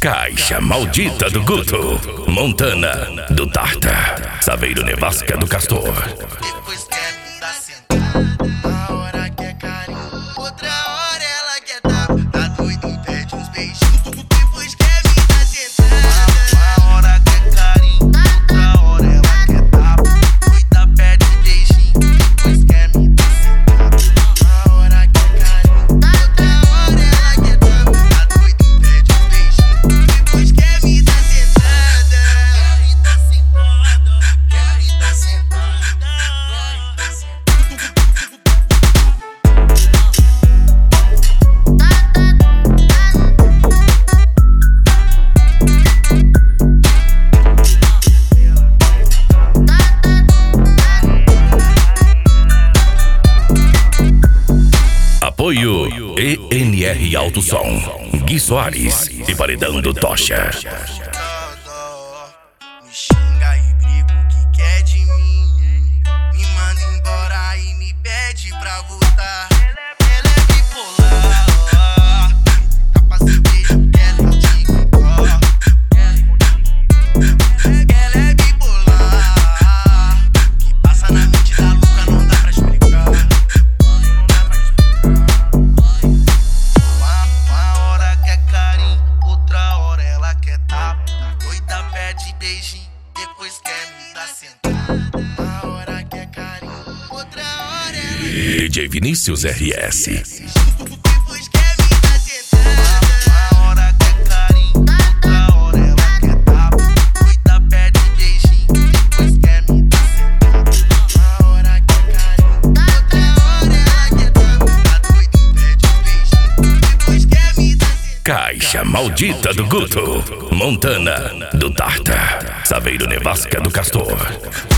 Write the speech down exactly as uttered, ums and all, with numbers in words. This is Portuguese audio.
Caixa Maldita do Guto, Montana do Tarta, Saveiro Nevasca do Castor. Depois quer me dar sentada, uma hora quer carinho, outra hora ela quer tapa. Tá doido e pede uns beijinhos, depois quer me dar sentada. Uma hora quer carinho, outra hora ela quer tapa. Cuida, pede beijinho, depois quer me dar sentada. Uma hora quer carinho, outra hora ela quer tapa. Tá doido e pede uns beijinhos, depois quer me dar sentada. Quer me dar sentada, quer me dar sentada. Apoio E N R Alto Som, Gui Soares e Paredão do Tocha. Me xinga e briga o que quer de mim, me manda embora e me pede pra voltar. Ela é bipolar, ó. Tá passando beijo, ela é TikTok. Ela é bipolar, que passa na mente da louca, não dá pra explicar. Uma hora quer carinho, outra hora ela quer tapa. Tá doida, pede beijinho, depois quer me dar sentada. Uma hora quer carinho, outra hora ela D J Vinícius R S. depois quer me dar sentada. Uma hora quer carinho, outra hora ela quer tapa. Cuida, pede beijinho, depois quer me dar sentada. Uma hora quer carinho, outra hora ela quer tapa. Tá doido e pede um beijinho, depois quer me dar sentada. Caixa Maldita do Guto, Montana do Tarta, Saveiro Nevasca do Castor.